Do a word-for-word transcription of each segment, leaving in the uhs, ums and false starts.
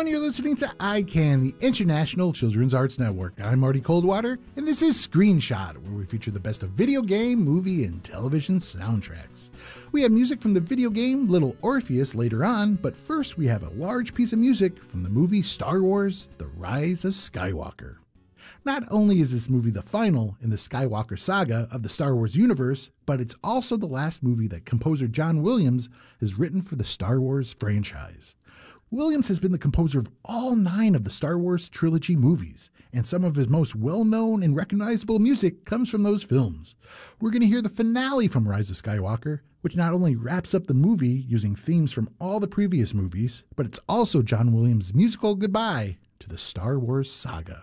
everyone. You're listening to I CAN, the International Children's Arts Network. I'm Marty Coldwater, and this is Screenshot, where we feature the best of video game, movie, and television soundtracks. We have music from the video game Little Orpheus later on, but first we have a large piece of music from the movie Star Wars: The Rise of Skywalker. Not only is this movie the final in the Skywalker saga of the Star Wars universe, but it's also the last movie that composer John Williams has written for the Star Wars franchise. Williams has been the composer of all nine of the Star Wars trilogy movies, and some of his most well-known and recognizable music comes from those films. We're going to hear the finale from Rise of Skywalker, which not only wraps up the movie using themes from all the previous movies, but it's also John Williams' musical goodbye to the Star Wars saga.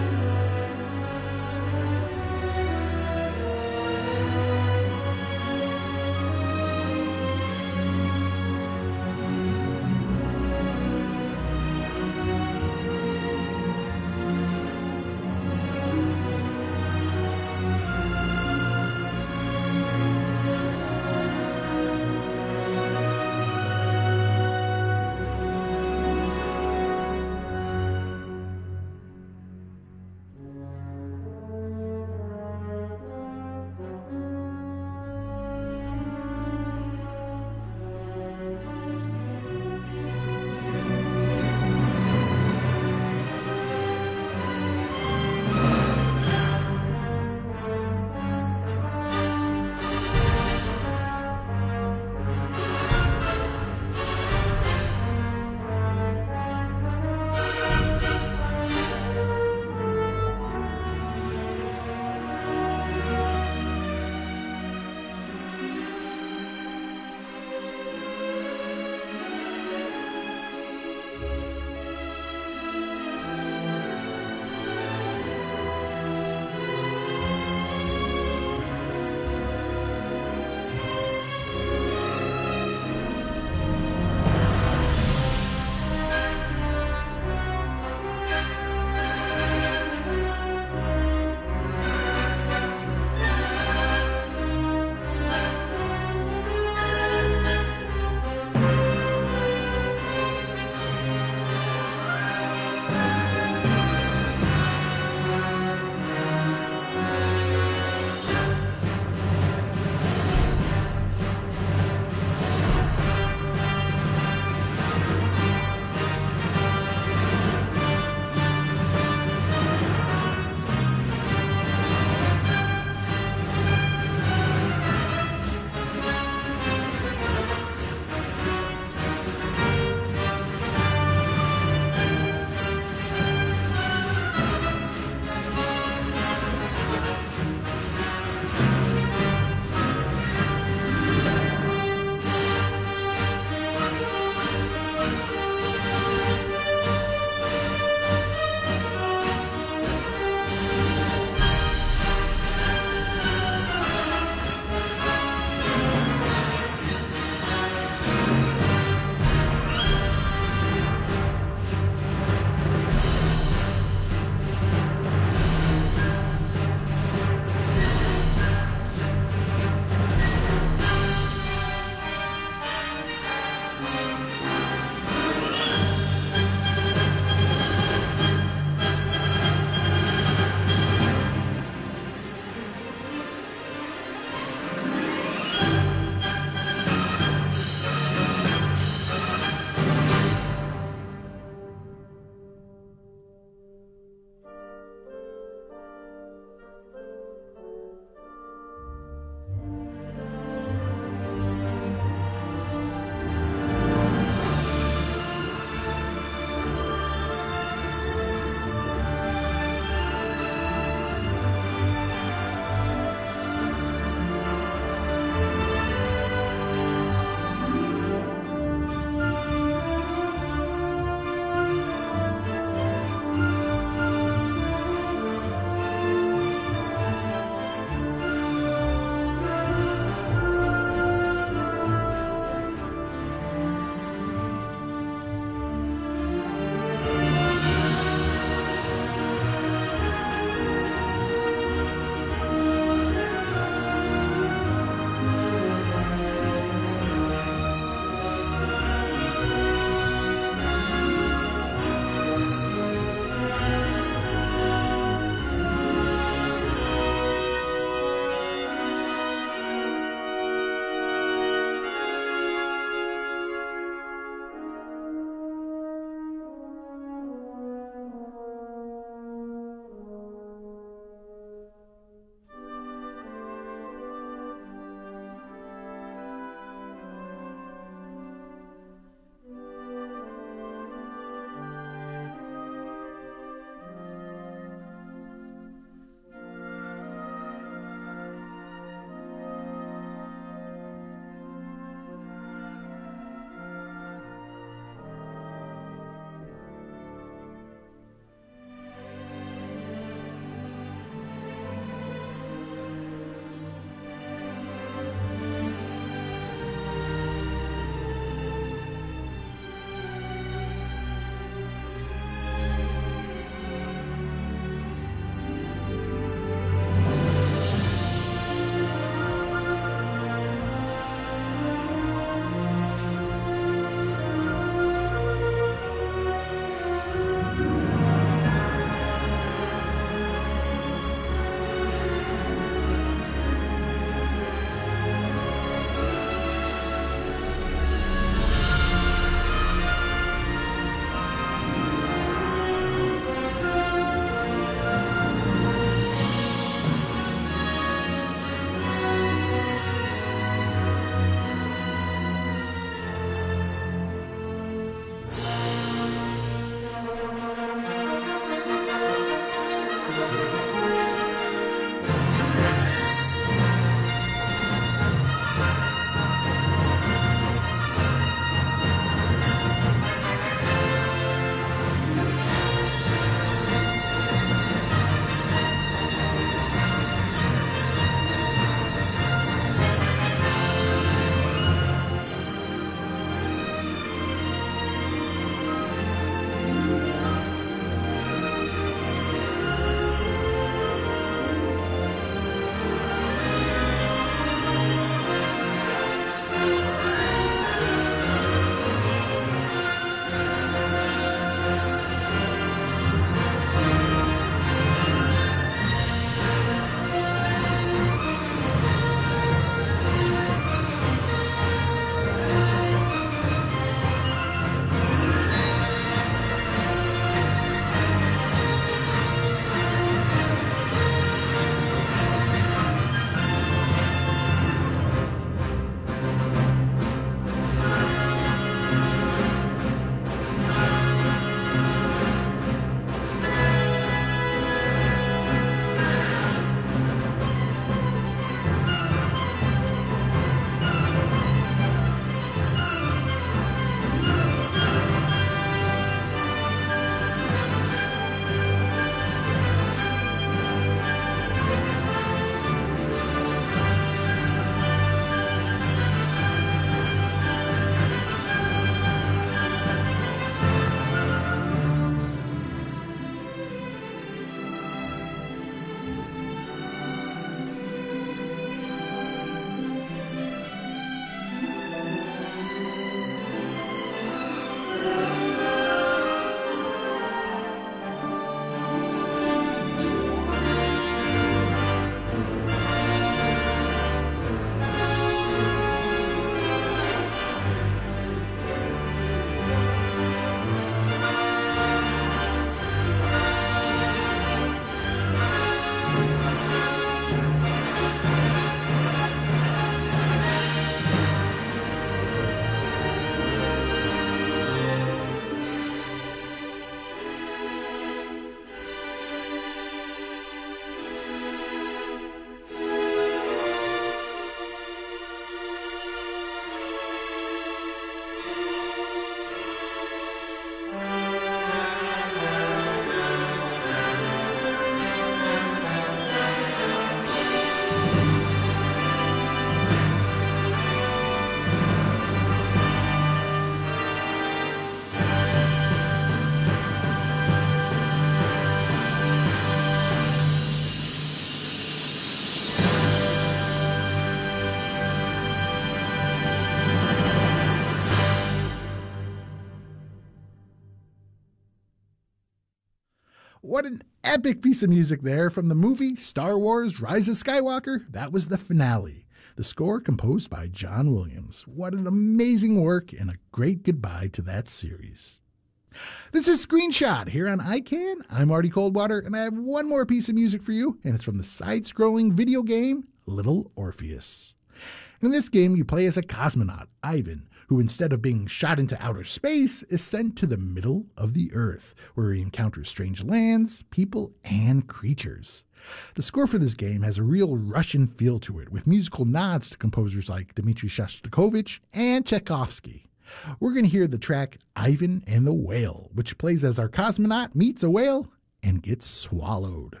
What an epic piece of music there from the movie Star Wars Rise of Skywalker. That was the finale. The score composed by John Williams. What an amazing work and a great goodbye to that series. This is Screenshot here on I CAN. I'm Marty Coldwater, and I have one more piece of music for you, and it's from the side-scrolling video game Little Orpheus. In this game, you play as a cosmonaut, Ivan, who instead of being shot into outer space, is sent to the middle of the Earth, where he encounters strange lands, people, and creatures. The score for this game has a real Russian feel to it, with musical nods to composers like Dmitri Shostakovich and Tchaikovsky. We're going to hear the track Ivan and the Whale, which plays as our cosmonaut meets a whale and gets swallowed.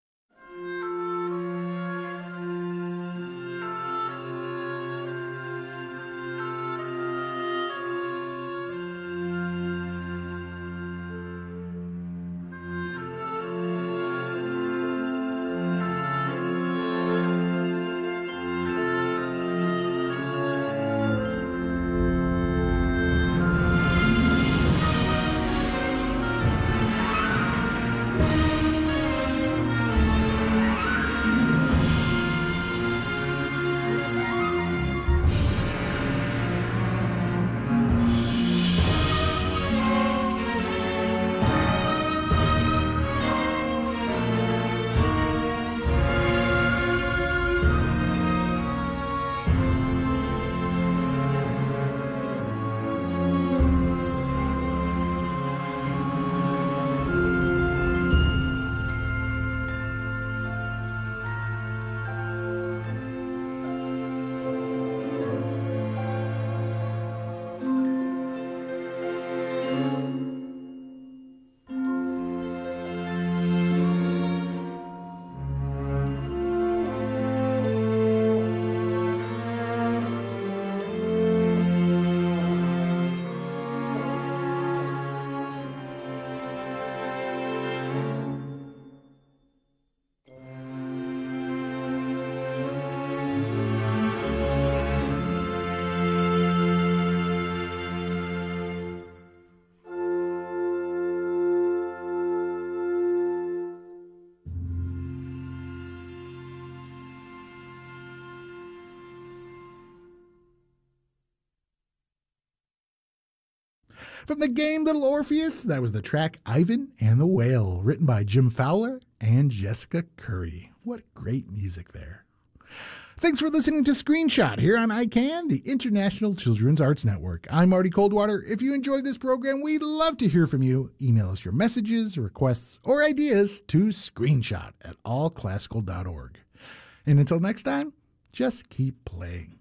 From the game Little Orpheus, that was the track Ivan and the Whale, written by Jim Fowler and Jessica Curry. What great music there. Thanks for listening to Screenshot here on I CAN, the International Children's Arts Network. I'm Marty Coldwater. If you enjoyed this program, we'd love to hear from you. Email us your messages, requests, or ideas to screenshot at all classical dot org. And until next time, just keep playing.